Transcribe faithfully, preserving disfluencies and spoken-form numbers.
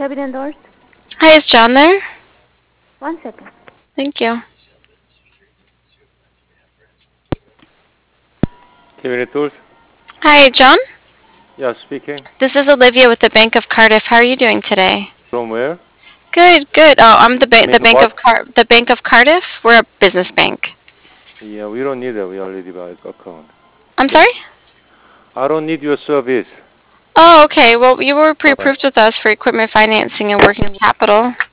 Cabin doors. Hi, is John there? One second. Thank you. Cabinet doors? Hi, John. Yeah, speaking. This is Olivia with the Bank of Cardiff. How are you doing today? From where? Good, good. Oh, I'm the I ba- mean, the Bank what? of Car the Bank of Cardiff. We're a business bank. Yeah, we don't need that. We already have an account. I'm Yeah. sorry? I don't need your service. Oh, okay. Well, you were Bye-bye. pre-approved with us for equipment financing and working capital.